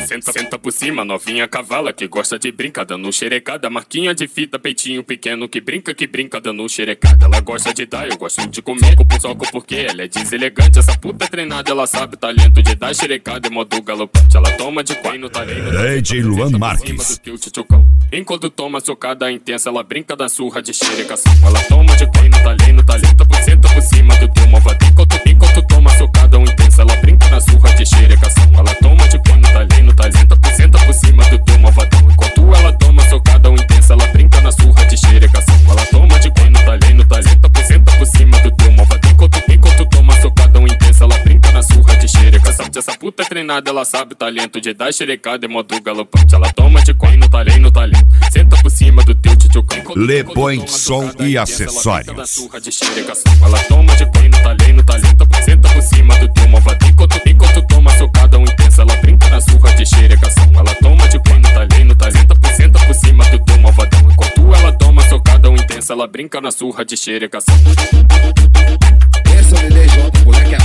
Senta por cima, novinha cavala que gosta de brincar dando xerecada. Marquinha de fita, peitinho pequeno que brinca dando xerecada. Ela gosta de dar, eu gosto de comer com soco porque ela é deselegante. Essa puta é treinada, ela sabe o talento de dar xerecada em modo galopante. Ela toma de quatro no talento, DJ Luan Marques. Enquanto toma socada intensa, ela brinca da surra de xerecação. Ela toma de quatro no talento, senta por cima do teu malvado. Enquanto toma socada intensa, ela brinca na surra de xerecação. Ela toma de quatro no talento, senta por cima do teu malvadão. Enquanto ela toma socada intensa, ela brinca na surra de xerecação. Ela toma de quatro no talento, senta por cima do teu malvadão. Enquanto toma socada intensa, ela brinca na surra de xerecação. Essa puta é treinada, ela sabe o talento de dar xerecada em modo galopante. Ela toma de quatro no talento, senta por cima do teu tchutchucão. Le Point Som e Acessórios. Ela toma de quatro no talento, senta por cima do teu malvadão. Enquanto toma socada intensa, ela brinca na surra de xerecação. Ela toma de quatro no talento, senta por cima do teu malvadão. Enquanto ela toma socada intensa, ela brinca na surra de xerecação. Essa me deixa moleque